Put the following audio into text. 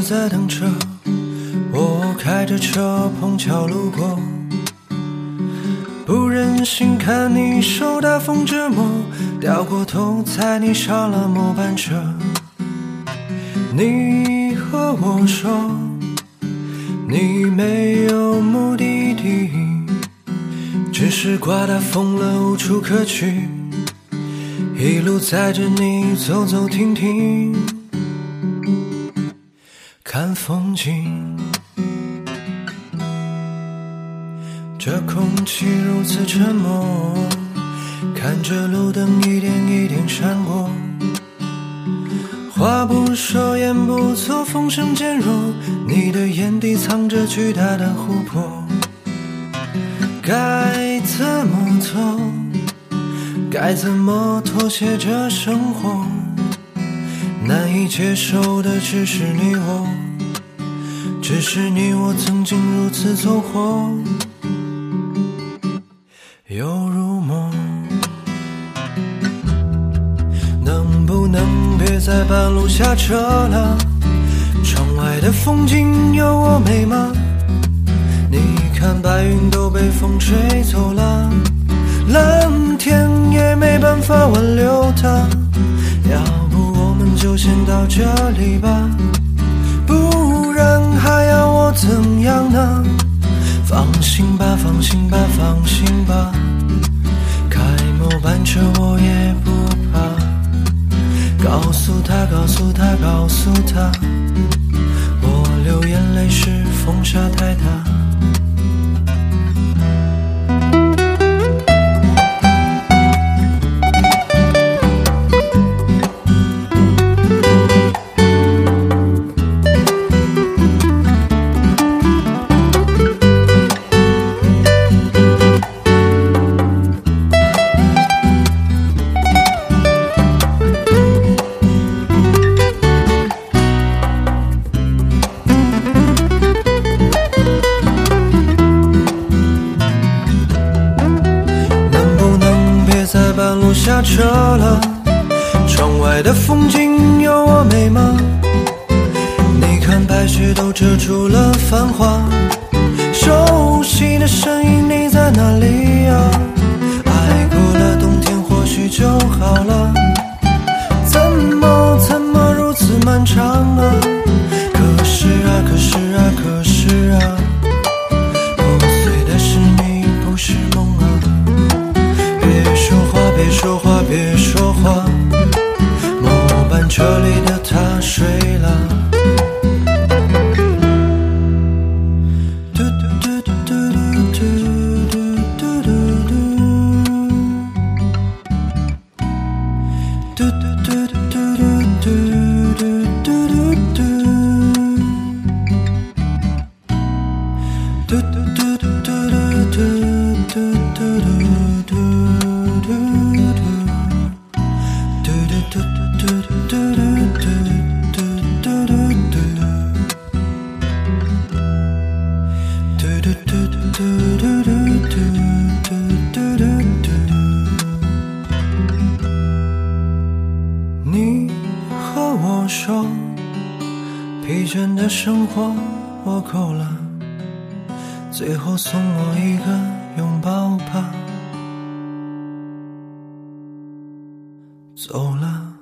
你在等车，我开着车碰巧路过，不忍心看你受大风折磨，掉过头猜你上了末班车。你和我说你没有目的地，只是刮大风了无处可去，一路载着你走走停停看风景。这空气如此沉默，看着路灯一点一点闪过，话不说言不错，风声渐弱，你的眼底藏着巨大的湖泊。该怎么做，该怎么妥协这生活，难以接受的只是你我，只是你我曾经如此走火，犹如梦。能不能别在半路下车了，窗外的风景有我美吗？你看白云都被风吹走了，蓝天也没办法挽留它，要不我们就先到这里吧，不然还要我怎样呢？放心吧放心吧放心吧，开末班车我也不怕，告诉他告诉他告诉他，我流眼泪是风沙太大。下车了，窗外的风景有我美吗？你看白雪都遮住了繁华，熟悉的声音你在哪里啊？爱过了冬天或许就好了，怎么如此漫长啊？可是啊可是啊可是啊，破碎的是你不是梦啊。别说话别说话，末班车里的他睡了。你和我说疲倦的生活我够了，最后送我一个拥抱吧，走了。